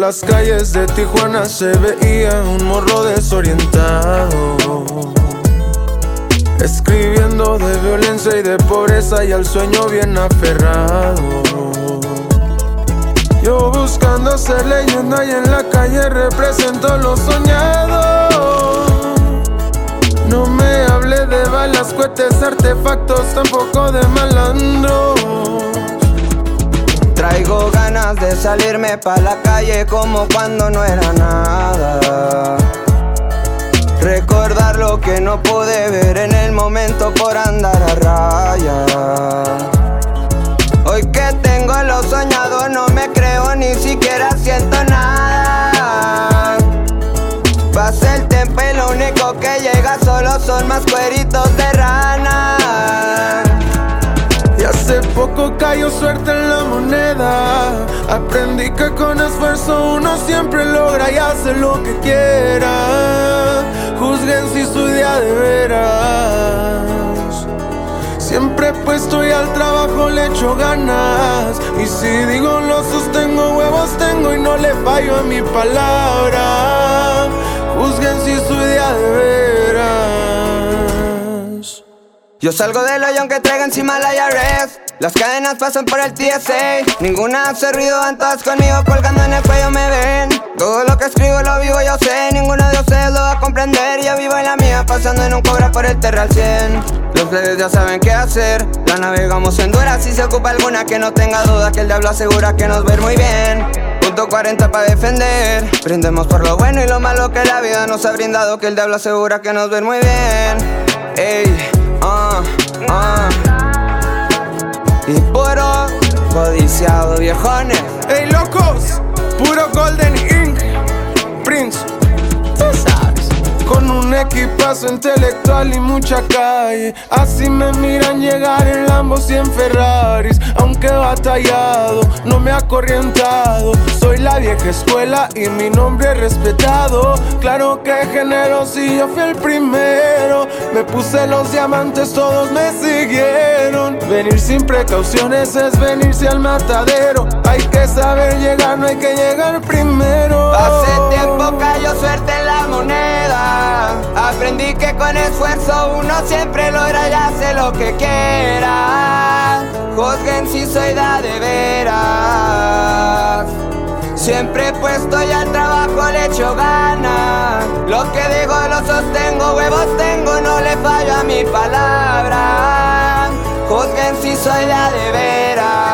las calles de Tijuana se veía un morro desorientado, escribiendo de violencia y de pobreza y al sueño bien aferrado. Yo buscando ser leyenda y en la calle represento lo soñado. No me hable de balas, cohetes, artefactos, tampoco de malandros. Traigo ganas de salirme pa' la calle como cuando no era nada. Recordar lo que no pude ver en el momento por andar a raya. Hoy que tengo lo soñado no me creo, ni siquiera siento nada. Pasa el tiempo y lo único que llega solo son más cueritos de rana. Y hace poco cayó suerte en la moneda. Aprendí que con esfuerzo uno siempre logra y hace lo que quiera. Juzguen si soy día de veras. Siempre puesto y al trabajo le echo ganas. Y si digo lo sostengo, huevos tengo y no le fallo a mi palabra. Juzguen si soy día de veras. Yo salgo del hoyo aunque traiga encima la IRS. Las cadenas pasan por el TSA. Ninguna hace ruido, van todas conmigo colgando en el cuello me ven. Todo lo que escribo lo vivo yo sé. Ninguno de ustedes lo va a comprender. Yo vivo en la mía pasando en un Cobra por el Terral 100. Los players ya saben qué hacer. La navegamos en dura si se ocupa alguna que no tenga duda que el diablo asegura que nos va a ir muy bien. Punto 40 para defender. Brindemos por lo bueno y lo malo que la vida nos ha brindado, que el diablo asegura que nos va a ir muy bien. Ey, y puro codiciado, viejones. Ey, locos, puro Golden Ink, Prince, tú sabes. Con un equipazo intelectual y mucha calle. Así me miran llegar en Lambos y en Ferraris. Aunque he batallado, no me he acorrientado. Soy la vieja escuela y mi nombre es respetado. Claro que generoso y yo fui el primero. Me puse los diamantes, todos me siguieron. Venir sin precauciones es venirse al matadero. Hay que saber llegar, no hay que llegar primero. Hace tiempo cayó suerte en la moneda. Aprendí que con esfuerzo uno siempre logra y hace lo que quiera. Juzguen si soy de veras. Siempre puesto y al trabajo le echo ganas. Lo que digo lo sostengo, huevos tengo, no le fallo a mi palabra. Juzguen si soy de veras.